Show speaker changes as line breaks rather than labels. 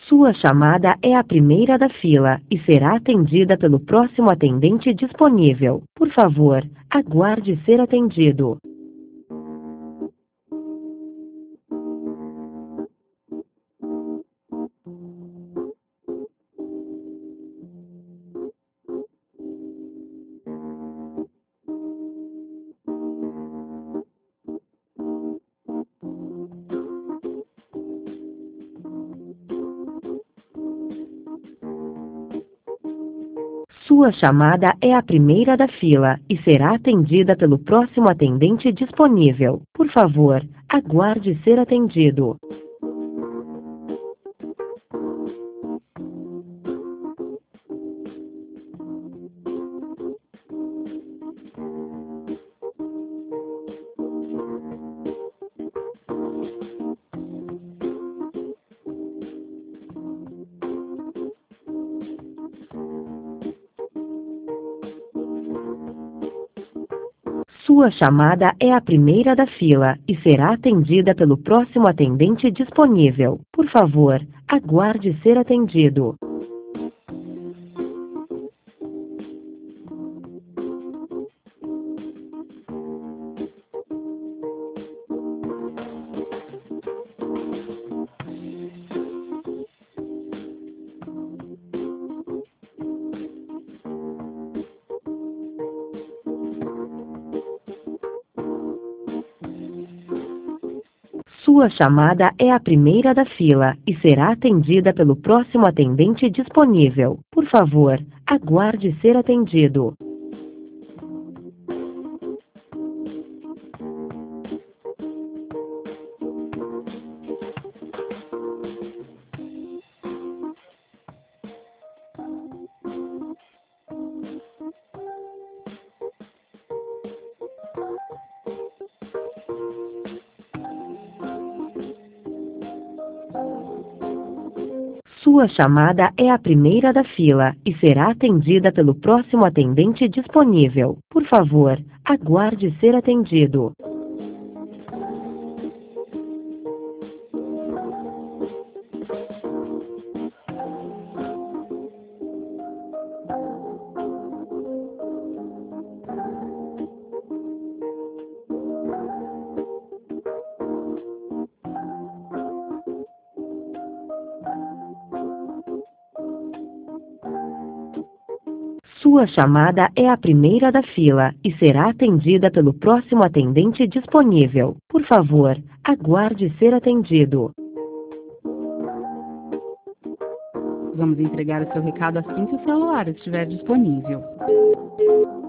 Sua chamada é a primeira da fila e será atendida pelo próximo atendente disponível. Por favor, aguarde ser atendido. Sua chamada é a primeira da fila e será atendida pelo próximo atendente disponível. Por favor, aguarde ser atendido. Sua chamada é a primeira da fila e será atendida pelo próximo atendente disponível. Por favor, aguarde ser atendido. Sua chamada é a primeira da fila e será atendida pelo próximo atendente disponível. Por favor, aguarde ser atendido. Sua chamada é a primeira da fila e será atendida pelo próximo atendente disponível. Por favor, aguarde ser atendido. Sua chamada é a primeira da fila e será atendida pelo próximo atendente disponível. Por favor, aguarde ser atendido.
Vamos entregar o seu recado assim que o celular estiver disponível.